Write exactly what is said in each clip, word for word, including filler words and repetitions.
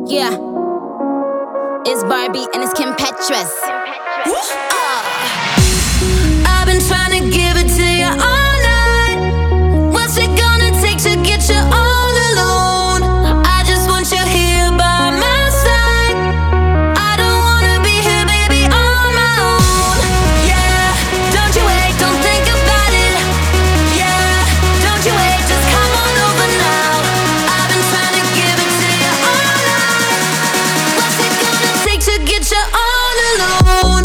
Yeah, it's Barbie and it's Kim Petras. I've been trying to give it to you all night. What's it gonna take to get you all alone? I just want you here by my side. I don't wanna be here, baby, on my own. Yeah, don't you wait, don't think about it. Yeah, don't you wait, just come on over now. I've been trying to give it to you all night. What's it gonna take to get you all alone?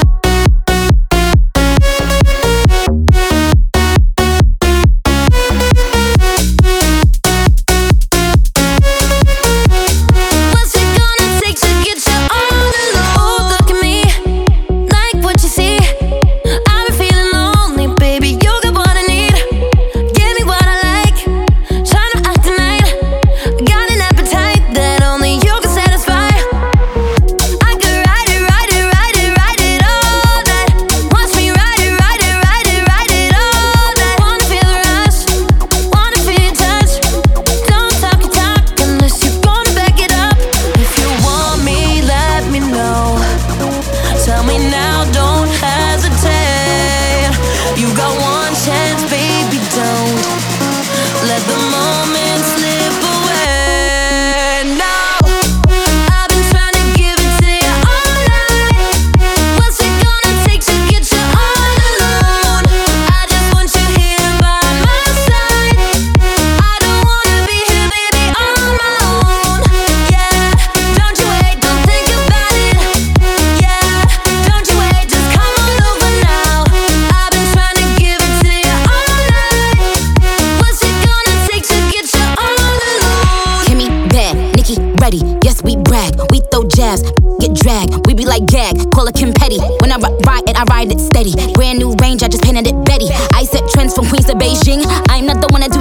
Tell me now, don't hesitate. You got one chance, baby, don't let the moment slip away. Now, I've been trying to give it to you all night. What's it gonna take to get you all alone? I just want you here by my side. I don't wanna be here, baby, on my own. Yeah, don't you wait, don't think about it. Yeah, don't you wait, just come on over now. I've been trying to give it to you all night. What's it gonna take to get you all alone? Kimmy bad, Nicki ready. Yes, we brag, we throw jabs, get dragged. We be like gag, call her Kim Petty. When I ri- ride it, I ride it steady. Brand new range, I just painted it Betty. I set trends from Queens to Beijing. I'm not the one that do